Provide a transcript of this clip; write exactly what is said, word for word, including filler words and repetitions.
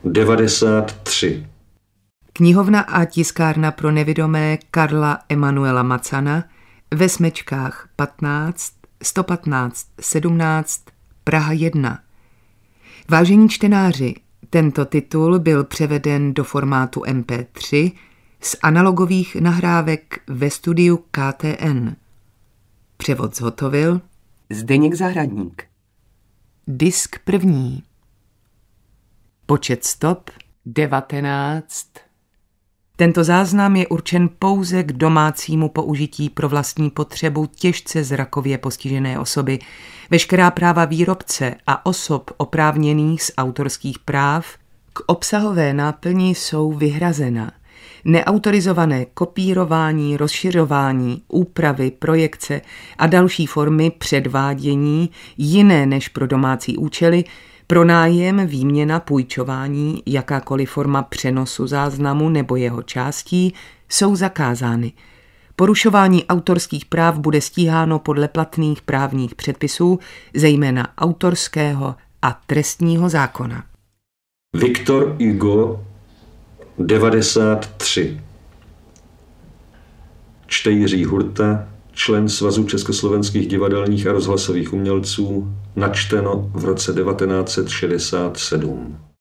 devadesát tři. Knihovna a tiskárna pro nevidomé Karla Emanuela Macana ve Smečkách patnáct, sto patnáct, sedmnáct, Praha jedna. Vážení čtenáři, tento titul byl převeden do formátu em pé tři z analogových nahrávek ve studiu K T N. Převod zhotovil Zdeněk Zahradník. Disk první. Počet stop devatenáct. Tento záznam je určen pouze k domácímu použití pro vlastní potřebu těžce zrakově postižené osoby. Veškerá práva výrobce a osob oprávněných z autorských práv k obsahové náplni jsou vyhrazena. Neautorizované kopírování, rozšiřování, úpravy, projekce a další formy předvádění jiné než pro domácí účely, pronájem, výměna, půjčování, jakákoliv forma přenosu záznamu nebo jeho částí jsou zakázány. Porušování autorských práv bude stíháno podle platných právních předpisů, zejména autorského a trestního zákona. Viktor Hugo, devadesát tři. Čte Jiří Hurta, člen Svazu československých divadelních a rozhlasových umělců, načteno v roce devatenáct set šedesát sedm.